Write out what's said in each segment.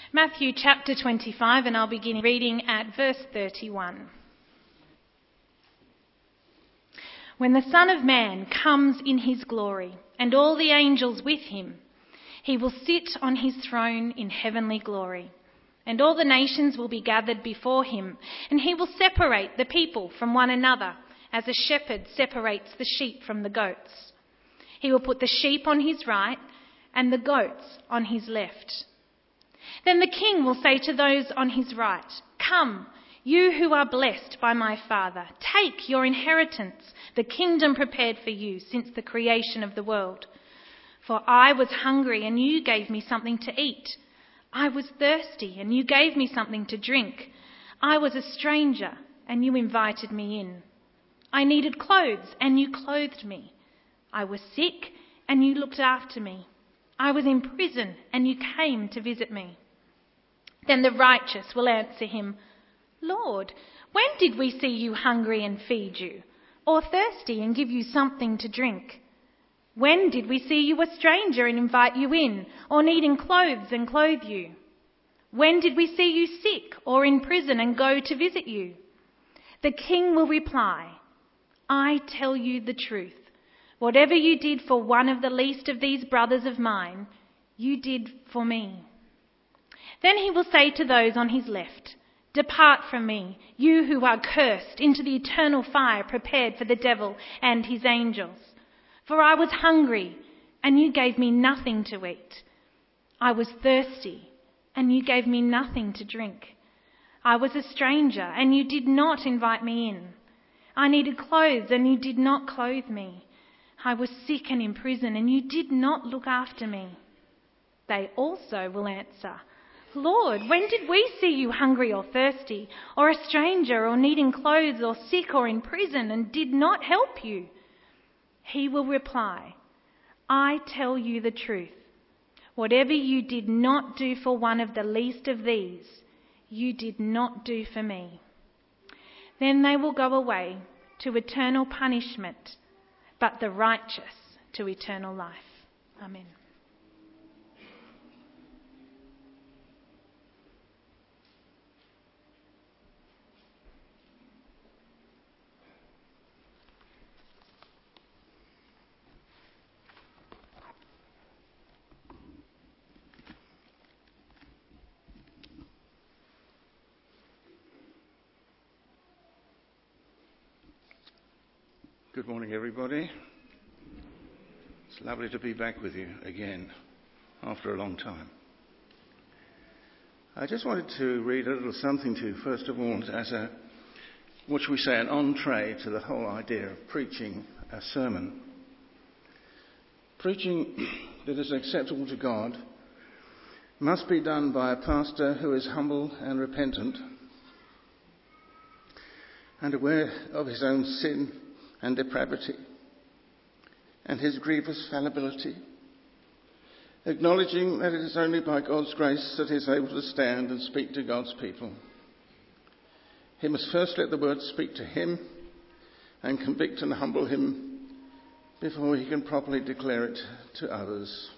Matthew chapter 25, and I'll begin reading at verse 31. When the Son of Man comes in his glory, and all the angels with him, he will sit on his throne in heavenly glory. And all the nations will be gathered before him, and he will separate the people from one another, as a shepherd separates the sheep from the goats. He will put the sheep on his right, and the goats on his left. Then the king will say to those on his right, "Come, you who are blessed by my Father, take your inheritance, the kingdom prepared for you since the creation of the world. For I was hungry, and you gave me something to eat. I was thirsty, and you gave me something to drink. I was a stranger, and you invited me in. I needed clothes, and you clothed me. I was sick, and you looked after me. I was in prison, and you came to visit me." Then the righteous will answer him, "Lord, when did we see you hungry and feed you, or thirsty and give you something to drink? When did we see you a stranger and invite you in, or needing clothes and clothe you? When did we see you sick or in prison and go to visit you?" The king will reply, "I tell you the truth. Whatever you did for one of the least of these brothers of mine, you did for me." Then he will say to those on his left, "Depart from me, you who are cursed, into the eternal fire prepared for the devil and his angels. For I was hungry, and you gave me nothing to eat. I was thirsty, and you gave me nothing to drink. I was a stranger, and you did not invite me in. I needed clothes, and you did not clothe me. I was sick and in prison, and you did not look after me." They also will answer, "Lord, when did we see you hungry or thirsty, or a stranger, or needing clothes, or sick or in prison, and did not help you?" He will reply, "I tell you the truth. Whatever you did not do for one of the least of these, you did not do for me." Then they will go away to eternal punishment, but the righteous to eternal life. Amen. Good morning, everybody. It's lovely to be back with you again after a long time. I just wanted to read a little something to you, first of all, as what shall we say, an entree to the whole idea of preaching a sermon. Preaching that is acceptable to God must be done by a pastor who is humble and repentant and aware of his own sin and depravity and his grievous fallibility, acknowledging that it is only by God's grace that he is able to stand and speak to God's people. He must first let the word speak to him and convict and humble him before he can properly declare it to others.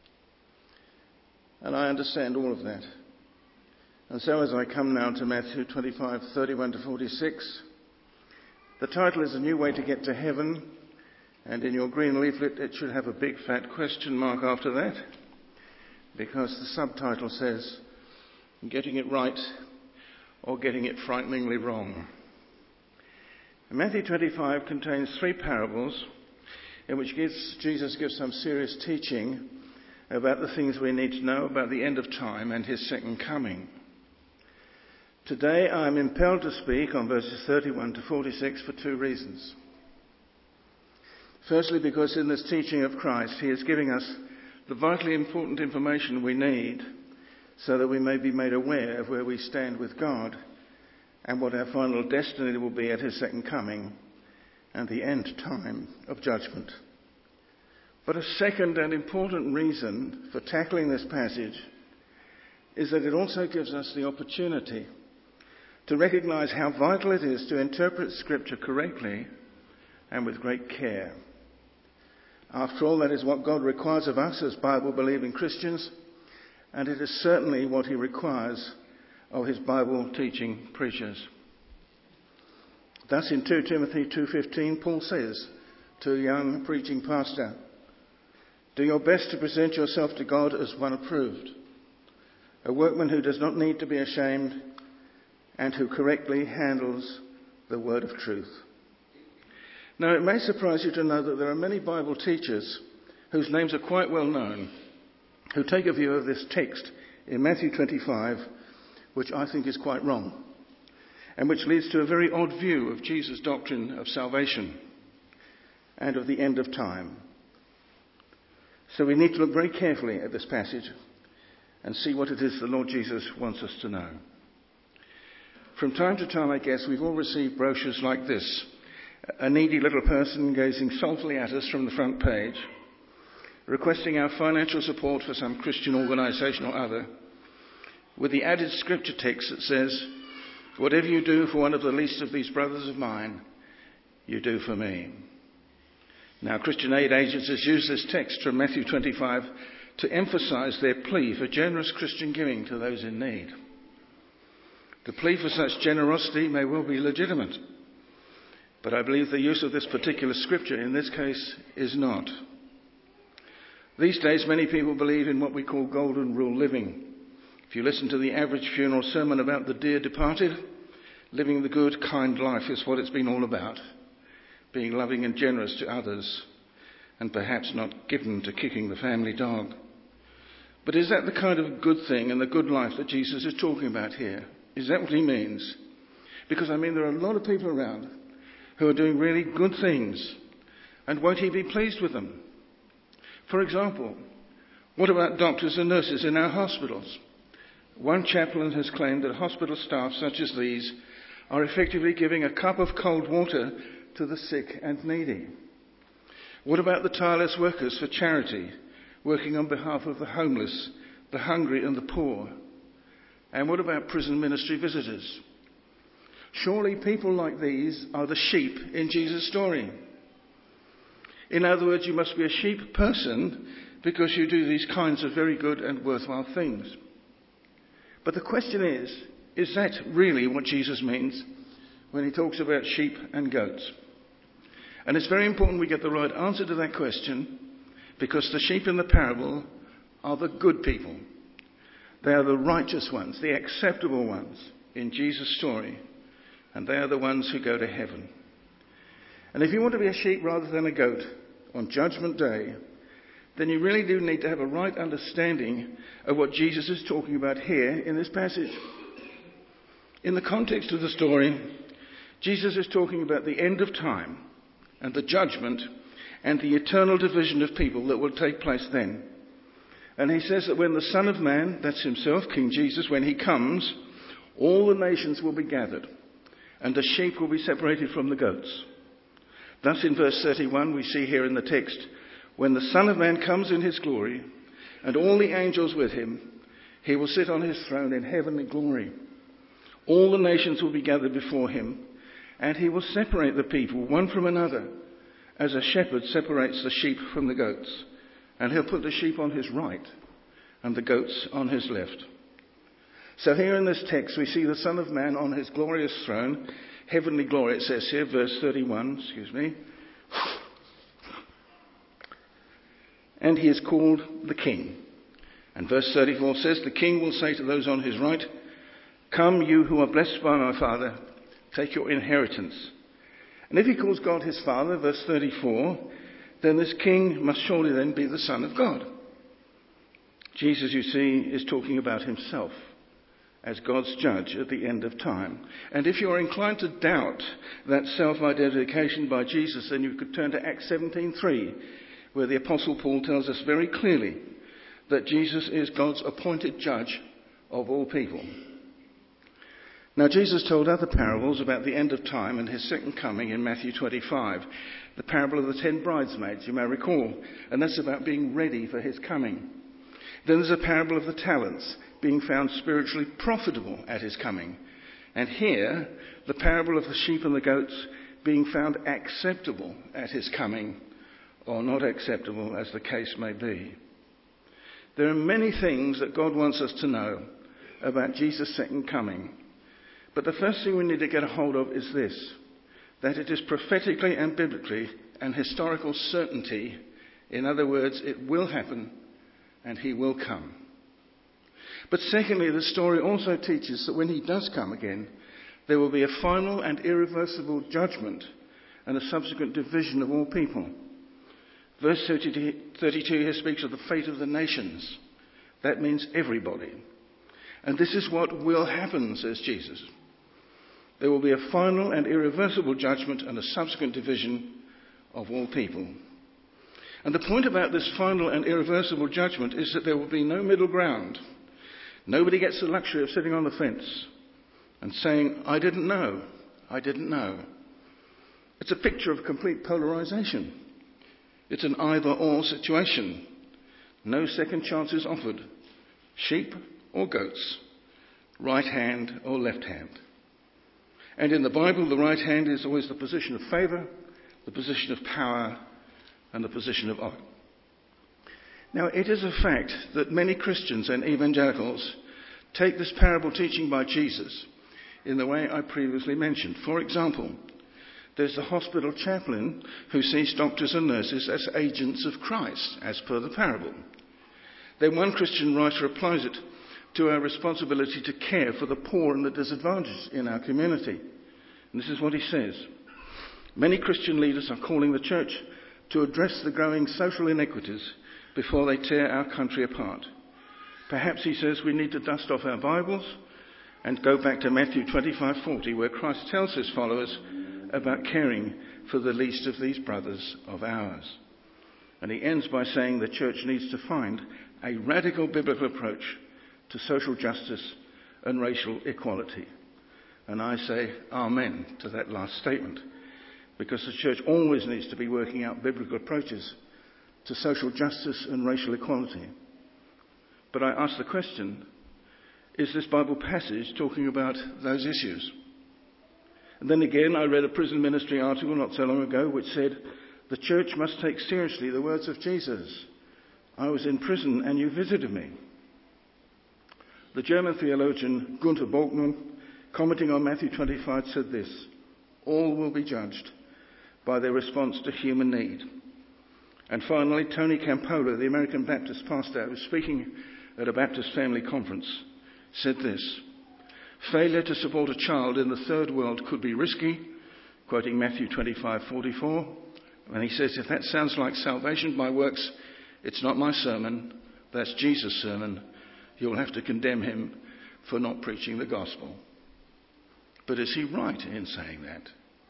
And I understand all of that. And so as I come now to Matthew 25, 31 to 46, the title is "A New Way to Get to Heaven," and in your green leaflet it should have a big fat question mark after that, because the subtitle says, "Getting It Right or Getting It Frighteningly Wrong." And Matthew 25 contains three parables in which Jesus gives some serious teaching about the things we need to know about the end of time and his second coming. Today I am impelled to speak on verses 31 to 46 for two reasons. Firstly, because in this teaching of Christ, he is giving us the vitally important information we need so that we may be made aware of where we stand with God and what our final destiny will be at his second coming and the end time of judgment. But a second and important reason for tackling this passage is that it also gives us the opportunity to recognise how vital it is to interpret Scripture correctly and with great care. After all, that is what God requires of us as Bible-believing Christians, and it is certainly what he requires of his Bible-teaching preachers. Thus in 2 Timothy 2:15, Paul says to a young preaching pastor, "Do your best to present yourself to God as one approved, a workman who does not need to be ashamed and who correctly handles the word of truth." Now, it may surprise you to know that there are many Bible teachers whose names are quite well known who take a view of this text in Matthew 25, which I think is quite wrong, and which leads to a very odd view of Jesus' doctrine of salvation and of the end of time. So we need to look very carefully at this passage and see what it is the Lord Jesus wants us to know. From time to time, I guess, we've all received brochures like this. A needy little person gazing soulfully at us from the front page, requesting our financial support for some Christian organisation or other, with the added scripture text that says, "Whatever you do for one of the least of these brothers of mine, you do for me." Now, Christian aid agencies use this text from Matthew 25 to emphasise their plea for generous Christian giving to those in need. The plea for such generosity may well be legitimate, but I believe the use of this particular scripture in this case is not. These days, many people believe in what we call golden rule living. If you listen to the average funeral sermon about the dear departed, living the good, kind life is what it's been all about. Being loving and generous to others, and perhaps not given to kicking the family dog. But is that the kind of good thing and the good life that Jesus is talking about here? Is that what he means? Because, there are a lot of people around who are doing really good things, and won't he be pleased with them? For example, what about doctors and nurses in our hospitals? One chaplain has claimed that hospital staff such as these are effectively giving a cup of cold water to the sick and needy. What about the tireless workers for charity, working on behalf of the homeless, the hungry and the poor? And what about prison ministry visitors? Surely people like these are the sheep in Jesus' story. In other words, you must be a sheep person because you do these kinds of very good and worthwhile things. But the question is that really what Jesus means when he talks about sheep and goats? And it's very important we get the right answer to that question, because the sheep in the parable are the good people. They are the righteous ones, the acceptable ones in Jesus' story, and they are the ones who go to heaven. And if you want to be a sheep rather than a goat on Judgment Day, then you really do need to have a right understanding of what Jesus is talking about here in this passage. In the context of the story, Jesus is talking about the end of time and the judgment and the eternal division of people that will take place then. And he says that when the Son of Man, that's himself, King Jesus, when he comes, all the nations will be gathered, and the sheep will be separated from the goats. Thus in verse 31 we see here in the text, when the Son of Man comes in his glory, and all the angels with him, he will sit on his throne in heavenly glory. All the nations will be gathered before him, and he will separate the people one from another, as a shepherd separates the sheep from the goats. And he'll put the sheep on his right and the goats on his left. So here in this text we see the Son of Man on his glorious throne, heavenly glory it says here, verse 31, and he is called the King. And verse 34 says, the King will say to those on his right, "Come, you who are blessed by my Father, take your inheritance." And if he calls God his Father, verse 34, then this King must surely then be the Son of God. Jesus, you see, is talking about himself as God's judge at the end of time. And if you're inclined to doubt that self-identification by Jesus, then you could turn to Acts 17:3, where the Apostle Paul tells us very clearly that Jesus is God's appointed judge of all people. Now, Jesus told other parables about the end of time and his second coming in Matthew 25. The parable of the 10 bridesmaids, you may recall, and that's about being ready for his coming. Then there's a parable of the talents, being found spiritually profitable at his coming. And here, the parable of the sheep and the goats, being found acceptable at his coming, or not acceptable, as the case may be. There are many things that God wants us to know about Jesus' second coming. But the first thing we need to get a hold of is this, that it is prophetically and biblically an historical certainty. In other words, it will happen and he will come. But secondly, the story also teaches that when he does come again, there will be a final and irreversible judgment and a subsequent division of all people. Verse 32 here speaks of the fate of the nations. That means everybody. And this is what will happen, says Jesus. There will be a final and irreversible judgment and a subsequent division of all people. And the point about this final and irreversible judgment is that there will be no middle ground. Nobody gets the luxury of sitting on the fence and saying, I didn't know. It's a picture of complete polarization. It's an either-or situation. No second chances offered. Sheep or goats. Right hand or left hand. And in the Bible, the right hand is always the position of favour, the position of power, and the position of honour. Now, it is a fact that many Christians and evangelicals take this parable teaching by Jesus in the way I previously mentioned. For example, there's the hospital chaplain who sees doctors and nurses as agents of Christ, as per the parable. Then one Christian writer applies it to our responsibility to care for the poor and the disadvantaged in our community. And this is what he says. Many Christian leaders are calling the church to address the growing social inequities before they tear our country apart. Perhaps, he says, we need to dust off our Bibles and go back to Matthew 25:40, where Christ tells his followers about caring for the least of these brothers of ours. And he ends by saying the church needs to find a radical biblical approach to social justice and racial equality. And I say amen to that last statement, because the church always needs to be working out biblical approaches to social justice and racial equality. But I ask the question, is this Bible passage talking about those issues? And then again, I read a prison ministry article not so long ago which said, the church must take seriously the words of Jesus. I was in prison and you visited me. The German theologian Gunther Borgmann, commenting on Matthew 25, said this, all will be judged by their response to human need. And finally, Tony Campolo, the American Baptist pastor who was speaking at a Baptist family conference, said this, failure to support a child in the third world could be risky, quoting Matthew 25:44. And he says, if that sounds like salvation by works, it's not my sermon, that's Jesus' sermon. You'll have to condemn him for not preaching the gospel. But is he right in saying that?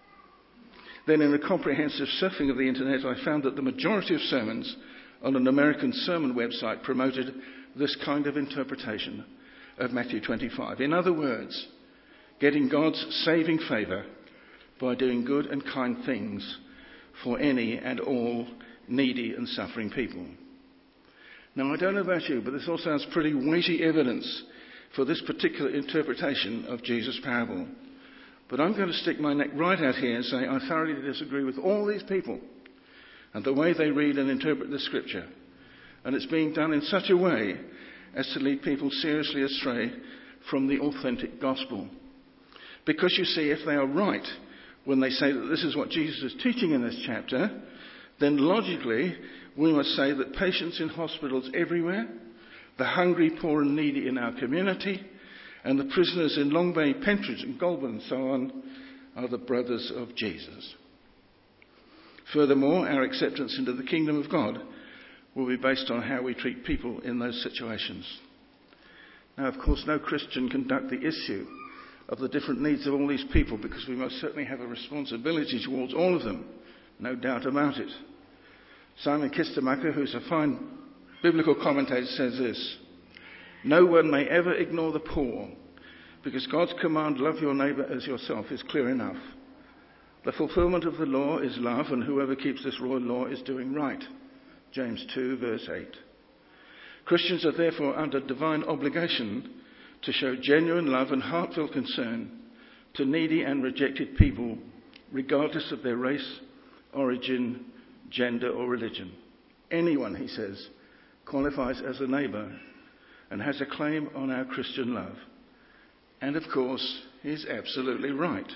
Then in a comprehensive surfing of the internet, I found that the majority of sermons on an American sermon website promoted this kind of interpretation of Matthew 25. In other words, getting God's saving favour by doing good and kind things for any and all needy and suffering people. Now, I don't know about you, but this all sounds pretty weighty evidence for this particular interpretation of Jesus' parable. But I'm going to stick my neck right out here and say I thoroughly disagree with all these people and the way they read and interpret the scripture. And it's being done in such a way as to lead people seriously astray from the authentic gospel. Because you see, if they are right when they say that this is what Jesus is teaching in this chapter, then logically we must say that patients in hospitals everywhere, the hungry, poor and needy in our community, and the prisoners in Long Bay, Pentridge and Goulburn and so on are the brothers of Jesus. Furthermore, our acceptance into the kingdom of God will be based on how we treat people in those situations. Now, of course, no Christian can duck the issue of the different needs of all these people, because we most certainly have a responsibility towards all of them, no doubt about it. Simon Kistemaker, who's a fine biblical commentator, says this, no one may ever ignore the poor, because God's command, love your neighbour as yourself, is clear enough. The fulfilment of the law is love, and whoever keeps this royal law is doing right. James 2, verse 8. Christians are therefore under divine obligation to show genuine love and heartfelt concern to needy and rejected people, regardless of their race, origin, gender or religion. Anyone, he says, qualifies as a neighbour and has a claim on our Christian love. And of course, he's absolutely right.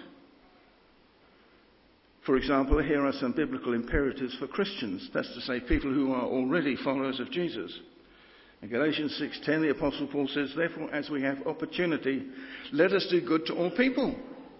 For example, here are some biblical imperatives for Christians. That's to say, people who are already followers of Jesus. In Galatians 6:10, the Apostle Paul says, "Therefore, as we have opportunity, let us do good to all people."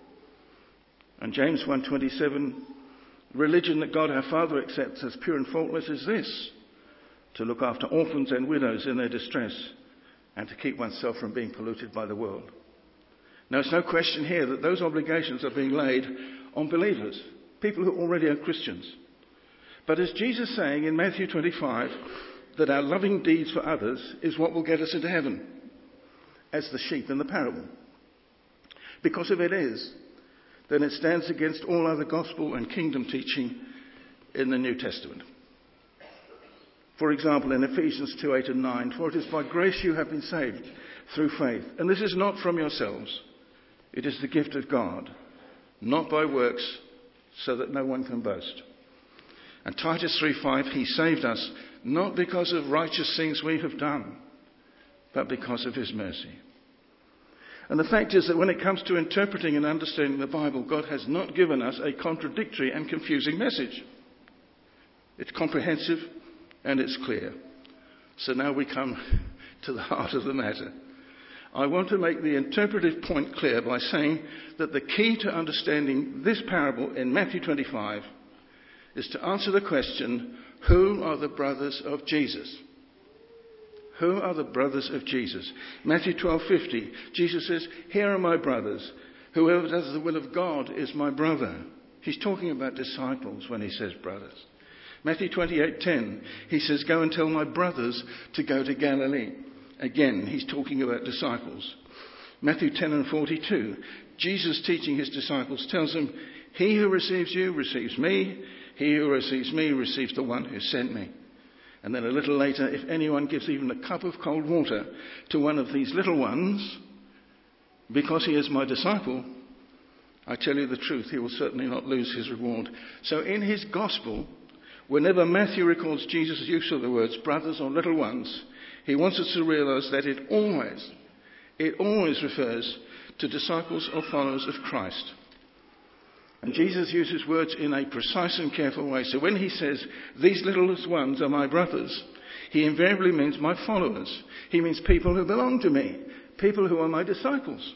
And James 1:27, "Religion that God our Father accepts as pure and faultless is this, to look after orphans and widows in their distress, and to keep oneself from being polluted by the world." Now, it's no question here that those obligations are being laid on believers, people who already are Christians. But is Jesus saying in Matthew 25 that our loving deeds for others is what will get us into heaven, as the sheep in the parable? Because if it is, then it stands against all other gospel and kingdom teaching in the New Testament. For example, in Ephesians 2:8 and 9, "For it is by grace you have been saved through faith, and this is not from yourselves. It is the gift of God, not by works, so that no one can boast." And Titus 3:5, "He saved us not because of righteous things we have done, but because of his mercy." And the fact is that when it comes to interpreting and understanding the Bible, God has not given us a contradictory and confusing message. It's comprehensive and it's clear. So now we come to the heart of the matter. I want to make the interpretive point clear by saying that the key to understanding this parable in Matthew 25 is to answer the question, who are the brothers of Jesus? Who are the brothers of Jesus? Matthew 12:50, Jesus says, "Here are my brothers. Whoever does the will of God is my brother." He's talking about disciples when he says brothers. Matthew 28:10, he says, "Go and tell my brothers to go to Galilee." Again, he's talking about disciples. Matthew 10 and 42, Jesus teaching his disciples tells them, "He who receives you receives me. He who receives me receives the one who sent me." And then a little later, "If anyone gives even a cup of cold water to one of these little ones, because he is my disciple, I tell you the truth, he will certainly not lose his reward." So in his gospel, whenever Matthew records Jesus' use of the words brothers or little ones, he wants us to realize that it always refers to disciples or followers of Christ. And Jesus uses words in a precise and careful way. So when he says, "These littlest ones are my brothers," he invariably means my followers. He means people who belong to me, people who are my disciples.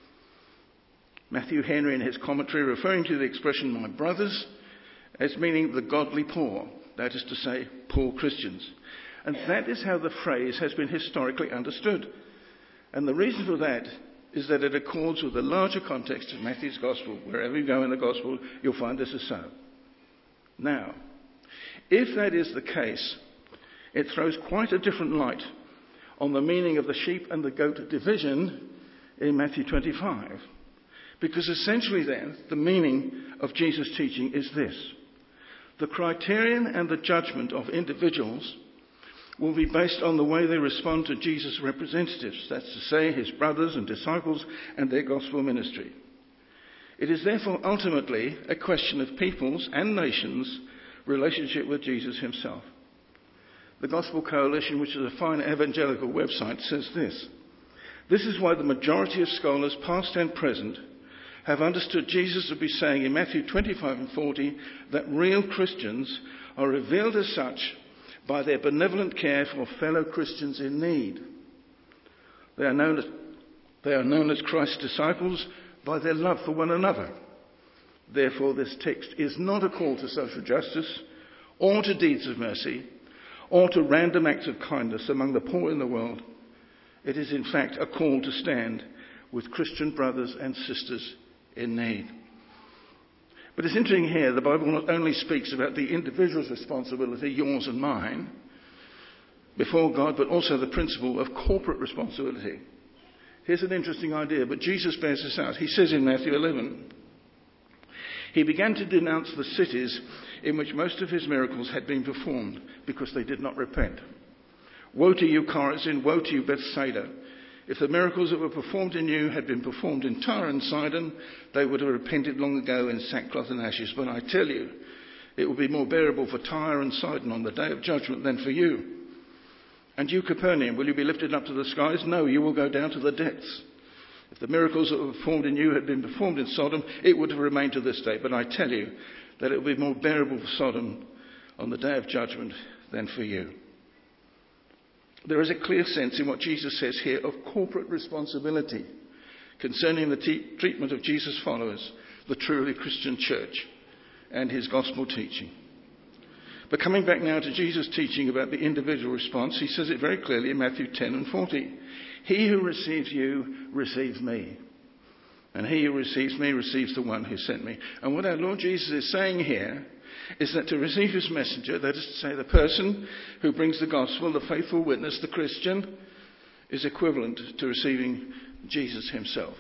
Matthew Henry in his commentary referring to the expression "my brothers" as meaning the godly poor, that is to say, poor Christians. And that is how the phrase has been historically understood. And the reason for that is that it accords with the larger context of Matthew's Gospel. Wherever you go in the Gospel, you'll find this is so. Now, if that is the case, it throws quite a different light on the meaning of the sheep and the goat division in Matthew 25. Because essentially then, the meaning of Jesus' teaching is this. The criterion and the judgment of individuals will be based on the way they respond to Jesus' representatives, that's to say, his brothers and disciples and their gospel ministry. It is therefore ultimately a question of people's and nations' relationship with Jesus himself. The Gospel Coalition, which is a fine evangelical website, says this: "This is why the majority of scholars, past and present, have understood Jesus to be saying in Matthew 25 and 40 that real Christians are revealed as such by their benevolent care for fellow Christians in need. They are known as Christ's disciples by their love for one another. Therefore, this text is not a call to social justice or to deeds of mercy or to random acts of kindness among the poor in the world. It is, in fact, a call to stand with Christian brothers and sisters in need." But it's interesting here, the Bible not only speaks about the individual's responsibility, yours and mine, before God, but also the principle of corporate responsibility. Here's an interesting idea, but Jesus bears this out. He says in Matthew 11, "He began to denounce the cities in which most of his miracles had been performed, because they did not repent. Woe to you, Chorazin! Woe to you, Bethsaida! If the miracles that were performed in you had been performed in Tyre and Sidon, they would have repented long ago in sackcloth and ashes. But I tell you, it will be more bearable for Tyre and Sidon on the day of judgment than for you. And you, Capernaum, will you be lifted up to the skies? No, you will go down to the depths. If the miracles that were performed in you had been performed in Sodom, it would have remained to this day. But I tell you that it will be more bearable for Sodom on the day of judgment than for you. There is a clear sense in what Jesus says here of corporate responsibility concerning the treatment of Jesus' followers, the truly Christian church, and his gospel teaching. But coming back now to Jesus' teaching about the individual response, he says it very clearly in Matthew 10 and 40. He who receives you receives me. And he who receives me receives the one who sent me. And what our Lord Jesus is saying here is that to receive his messenger, that is to say the person who brings the gospel, the faithful witness, the Christian, is equivalent to receiving Jesus himself.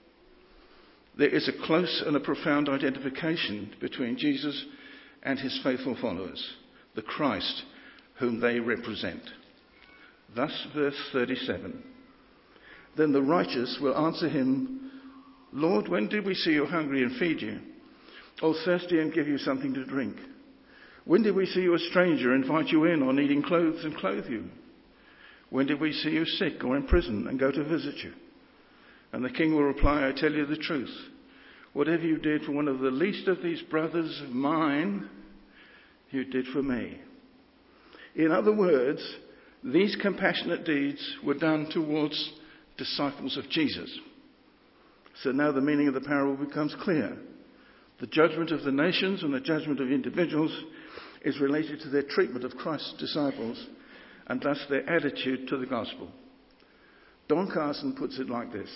There is a close and a profound identification between Jesus and his faithful followers, the Christ whom they represent. Thus, verse 37, then the righteous will answer him, Lord, when did we see you hungry and feed you, or thirsty and give you something to drink? When did we see you a stranger, invite you in, or needing clothes and clothe you? When did we see you sick or in prison and go to visit you? And the king will reply, I tell you the truth. Whatever you did for one of the least of these brothers of mine, you did for me. In other words, these compassionate deeds were done towards disciples of Jesus. So now the meaning of the parable becomes clear. The judgment of the nations and the judgment of individuals is related to their treatment of Christ's disciples and thus their attitude to the gospel. Don Carson puts it like this.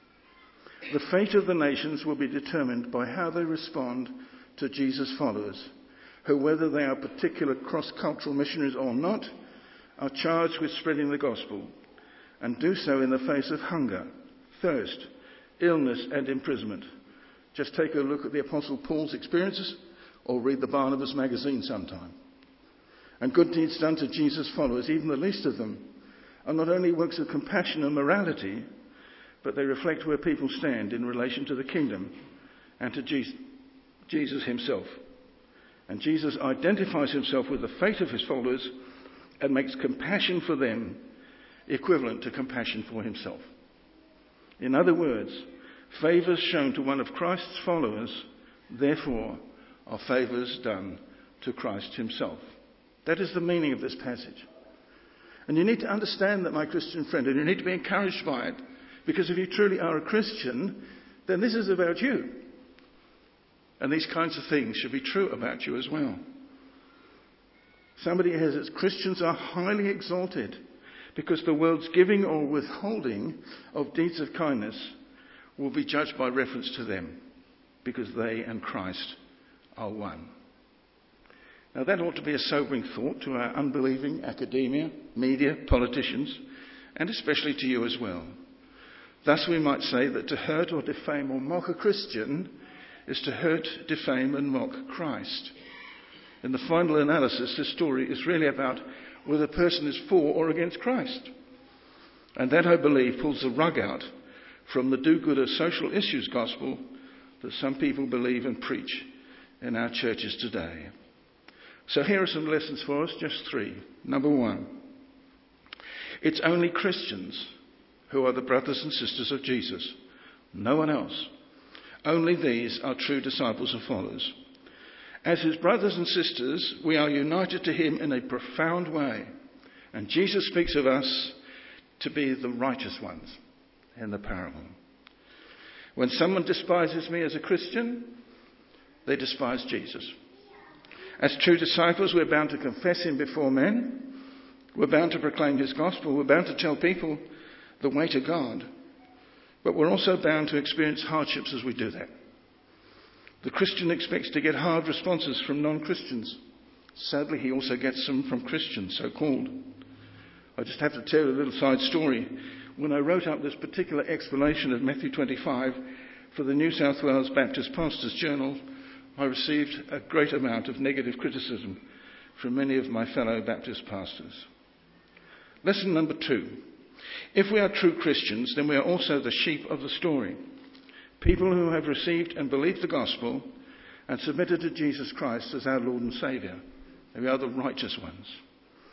The fate of the nations will be determined by how they respond to Jesus' followers, who, whether they are particular cross-cultural missionaries or not, are charged with spreading the gospel and do so in the face of hunger, thirst, illness and imprisonment. Just take a look at the Apostle Paul's experiences or read the Barnabas magazine sometime. And good deeds done to Jesus' followers, even the least of them, are not only works of compassion and morality, but they reflect where people stand in relation to the kingdom and to Jesus himself. And Jesus identifies himself with the fate of his followers and makes compassion for them equivalent to compassion for himself. In other words, favours shown to one of Christ's followers, therefore, are favours done to Christ himself. That is the meaning of this passage. And you need to understand that, my Christian friend, and you need to be encouraged by it, because if you truly are a Christian, then this is about you. And these kinds of things should be true about you as well. Somebody has it, Christians are highly exalted because the world's giving or withholding of deeds of kindness will be judged by reference to them, because they and Christ are one. Now that ought to be a sobering thought to our unbelieving academia, media, politicians, and especially to you as well. Thus we might say that to hurt or defame or mock a Christian is to hurt, defame and mock Christ. In the final analysis, this story is really about whether a person is for or against Christ. And that, I believe, pulls the rug out from the do-gooder social issues gospel that some people believe and preach in our churches today. So here are some lessons for us, just 3. Number 1, it's only Christians who are the brothers and sisters of Jesus. No one else. Only these are true disciples and followers. As his brothers and sisters, we are united to him in a profound way. And Jesus speaks of us to be the righteous ones in the parable. When someone despises me as a Christian, they despise Jesus. As true disciples, we're bound to confess him before men. We're bound to proclaim his gospel. We're bound to tell people the way to God. But we're also bound to experience hardships as we do that. The Christian expects to get hard responses from non-Christians. Sadly, he also gets them from Christians, so-called. I just have to tell you a little side story. When I wrote up this particular explanation of Matthew 25 for the New South Wales Baptist Pastors Journal, I received a great amount of negative criticism from many of my fellow Baptist pastors. Lesson number 2. If we are true Christians, then we are also the sheep of the story. People who have received and believed the gospel and submitted to Jesus Christ as our Lord and Saviour. We are the righteous ones.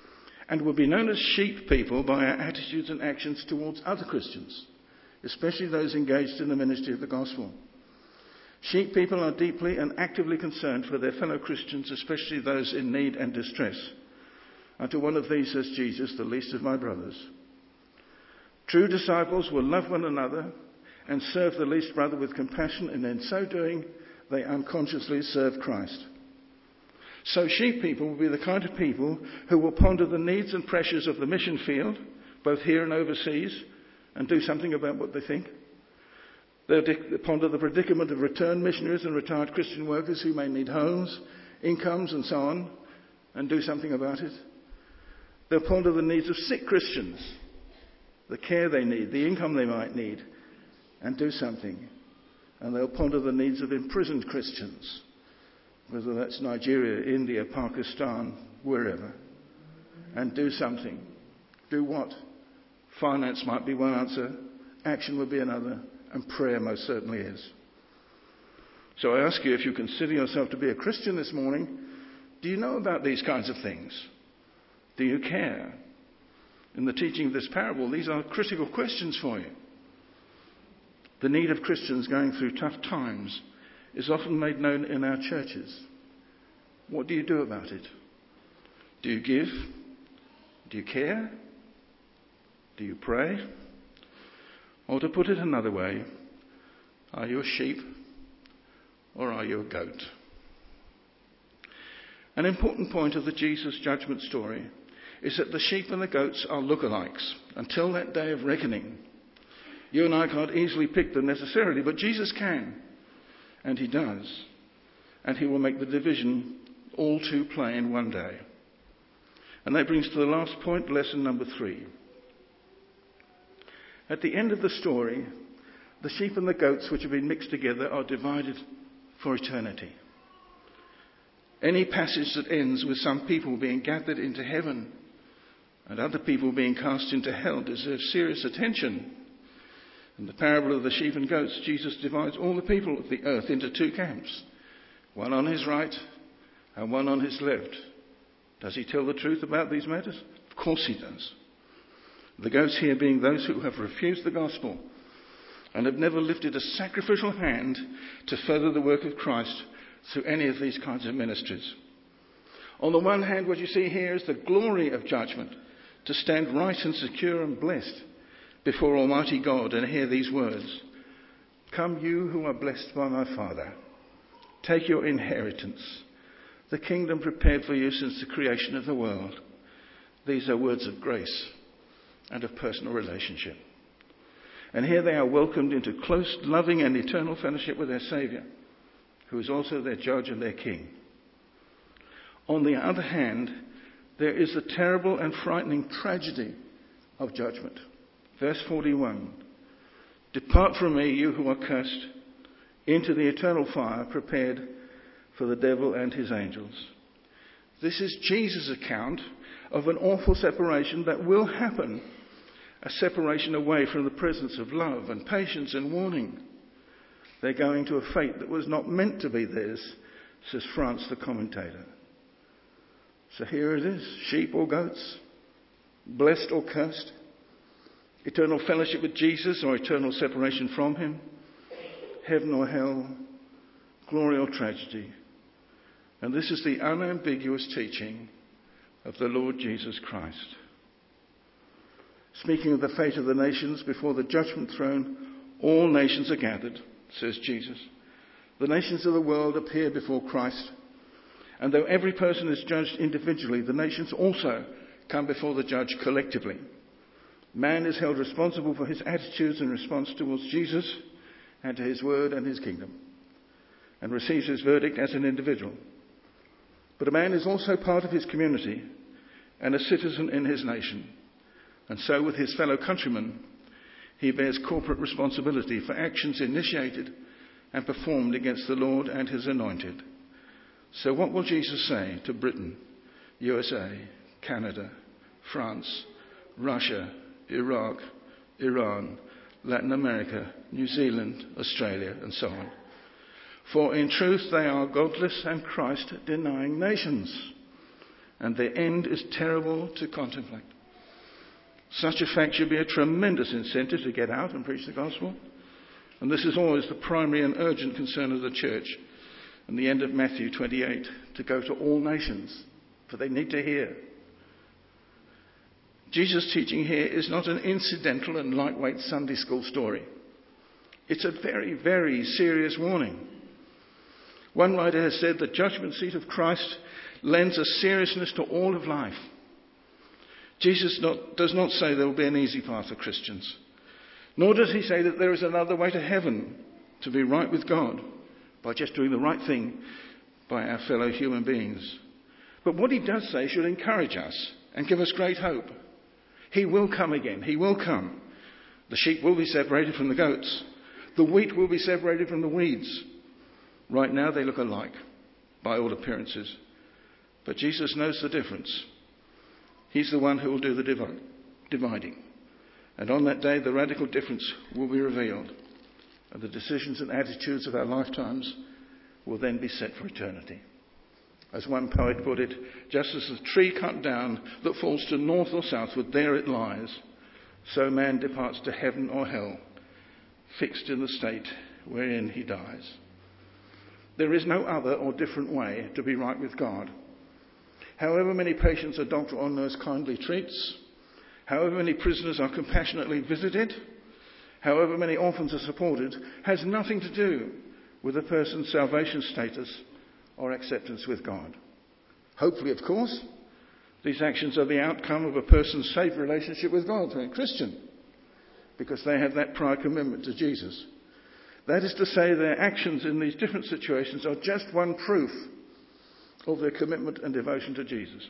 and will be known as sheep people by our attitudes and actions towards other Christians, especially those engaged in the ministry of the gospel. Sheep people are deeply and actively concerned for their fellow Christians, especially those in need and distress. Unto one of these says Jesus, the least of my brothers. True disciples will love one another and serve the least brother with compassion, and in so doing, they unconsciously serve Christ. So sheep people will be the kind of people who will ponder the needs and pressures of the mission field, both here and overseas, and do something about what they think. They'll ponder the predicament of returned missionaries and retired Christian workers who may need homes, incomes and so on, and do something about it. They'll ponder the needs of sick Christians, the care they need, the income they might need, and do something. And they'll ponder the needs of imprisoned Christians, whether that's Nigeria, India, Pakistan, wherever, and do something. Do what? Finance might be one answer, action would be another, and prayer most certainly is. So I ask you, if you consider yourself to be a Christian this morning, do you know about these kinds of things? Do you care? In the teaching of this parable, these are critical questions for you. The need of Christians going through tough times is often made known in our churches. What do you do about it? Do you give? Do you care? Do you pray? Or to put it another way, are you a sheep or are you a goat? An important point of the Jesus judgment story is that the sheep and the goats are lookalikes until that day of reckoning. You and I can't easily pick them necessarily, but Jesus can, and he does. And he will make the division all too plain one day. And that brings to the last point, lesson number 3. At the end of the story, the sheep and the goats which have been mixed together are divided for eternity. Any passage that ends with some people being gathered into heaven and other people being cast into hell deserves serious attention. In the parable of the sheep and goats, Jesus divides all the people of the earth into 2 camps, one on his right and one on his left. Does he tell the truth about these matters? Of course he does. The goats here being those who have refused the gospel and have never lifted a sacrificial hand to further the work of Christ through any of these kinds of ministries. On the one hand, what you see here is the glory of judgment, to stand right and secure and blessed before Almighty God and hear these words. Come you who are blessed by my Father, take your inheritance, the kingdom prepared for you since the creation of the world. These are words of grace and of personal relationship. And here they are welcomed into close, loving and eternal fellowship with their Saviour, who is also their judge and their king. On the other hand, there is the terrible and frightening tragedy of judgment. Verse 41, depart from me, you who are cursed, into the eternal fire prepared for the devil and his angels. This is Jesus' account of an awful separation that will happen, a separation away from the presence of love and patience and warning. They're going to a fate that was not meant to be theirs, says France the commentator. So here it is, sheep or goats, blessed or cursed, eternal fellowship with Jesus or eternal separation from him, heaven or hell, glory or tragedy. And this is the unambiguous teaching of the Lord Jesus Christ. Speaking of the fate of the nations before the judgment throne, all nations are gathered, says Jesus. The nations of the world appear before Christ. And though every person is judged individually, the nations also come before the judge collectively. Man is held responsible for his attitudes and response towards Jesus and to his word and his kingdom, and receives his verdict as an individual. But a man is also part of his community and a citizen in his nation. And so with his fellow countrymen, he bears corporate responsibility for actions initiated and performed against the Lord and his anointed. So what will Jesus say to Britain, USA, Canada, France, Russia, Iraq, Iran, Latin America, New Zealand, Australia, and so on? For in truth they are godless and Christ-denying nations. and their end is terrible to contemplate. Such a fact should be a tremendous incentive to get out and preach the gospel. And this is always the primary and urgent concern of the church. And the end of Matthew 28, to go to all nations, for they need to hear. Jesus' teaching here is not an incidental and lightweight Sunday school story. It's a very, very serious warning. One writer has said the judgment seat of Christ lends a seriousness to all of life. Jesus does not say there will be an easy path for Christians. Nor does he say that there is another way to heaven, to be right with God, by just doing the right thing by our fellow human beings. But what he does say should encourage us and give us great hope. He will come again. He will come. The sheep will be separated from the goats. The wheat will be separated from the weeds. Right now they look alike, by all appearances. But Jesus knows the difference. He's the one who will do the dividing. And on that day, the radical difference will be revealed. And the decisions and attitudes of our lifetimes will then be set for eternity. As one poet put it, just as the tree cut down that falls to north or southward, there it lies. So man departs to heaven or hell, fixed in the state wherein he dies. There is no other or different way to be right with God. However many patients a doctor or nurse kindly treats, however many prisoners are compassionately visited, however many orphans are supported, has nothing to do with a person's salvation status or acceptance with God. Hopefully, of course, these actions are the outcome of a person's safe relationship with God, a Christian, because they have that prior commitment to Jesus. That is to say, their actions in these different situations are just one proof of their commitment and devotion to Jesus.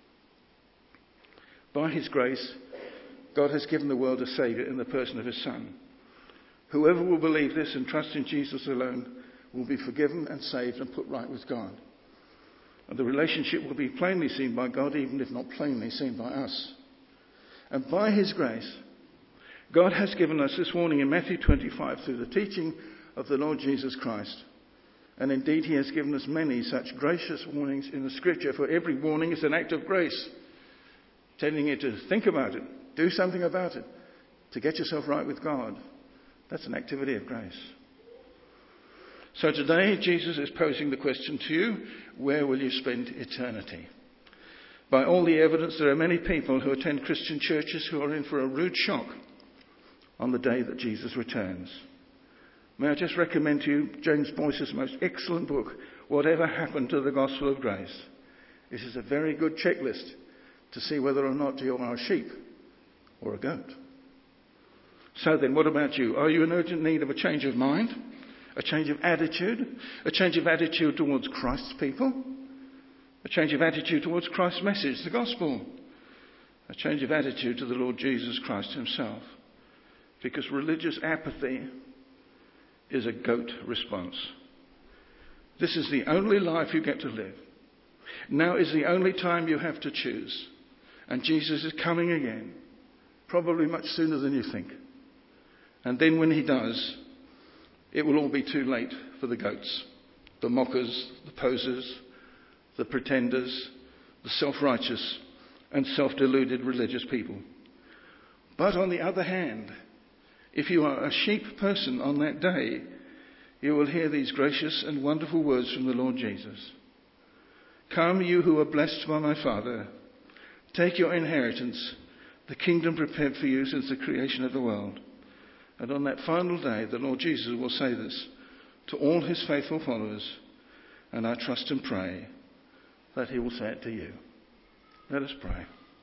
By his grace, God has given the world a Saviour in the person of his Son. Whoever will believe this and trust in Jesus alone will be forgiven and saved and put right with God. And the relationship will be plainly seen by God, even if not plainly seen by us. And by his grace, God has given us this warning in Matthew 25 through the teaching of the Lord Jesus Christ. And indeed, he has given us many such gracious warnings in the Scripture. For every warning is an act of grace, telling you to think about it, do something about it, to get yourself right with God. That's an activity of grace. So today, Jesus is posing the question to you, where will you spend eternity? By all the evidence, there are many people who attend Christian churches who are in for a rude shock on the day that Jesus returns. May I just recommend to you James Boyce's most excellent book, Whatever Happened to the Gospel of Grace. This is a very good checklist to see whether or not you are a sheep or a goat. So then, what about you? Are you in urgent need of a change of mind? A change of attitude? A change of attitude towards Christ's people? A change of attitude towards Christ's message, the gospel? A change of attitude to the Lord Jesus Christ himself? Because religious apathy is a goat response. This is the only life you get to live. Now is the only time you have to choose. And Jesus is coming again, probably much sooner than you think. And then when he does, it will all be too late for the goats, the mockers, the posers, the pretenders, the self-righteous and self-deluded religious people. But on the other hand, if you are a sheep person on that day, you will hear these gracious and wonderful words from the Lord Jesus. Come, you who are blessed by my Father, take your inheritance, the kingdom prepared for you since the creation of the world. And on that final day, the Lord Jesus will say this to all his faithful followers, and I trust and pray that he will say it to you. Let us pray.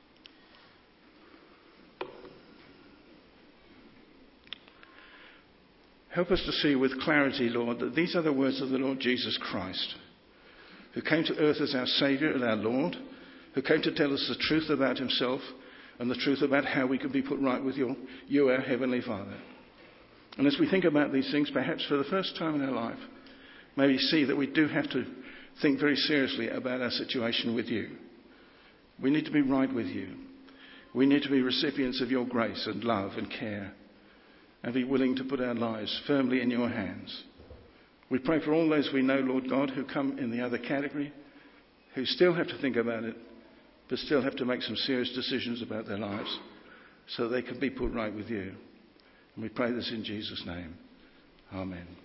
Help us to see with clarity, Lord, that these are the words of the Lord Jesus Christ, who came to earth as our Saviour and our Lord, who came to tell us the truth about himself and the truth about how we can be put right with you, our Heavenly Father. And as we think about these things, perhaps for the first time in our life, may we see that we do have to think very seriously about our situation with you. We need to be right with you. We need to be recipients of your grace and love and care, and be willing to put our lives firmly in your hands. We pray for all those we know, Lord God, who come in the other category, who still have to think about it, but still have to make some serious decisions about their lives so they can be put right with you. And we pray this in Jesus' name. Amen.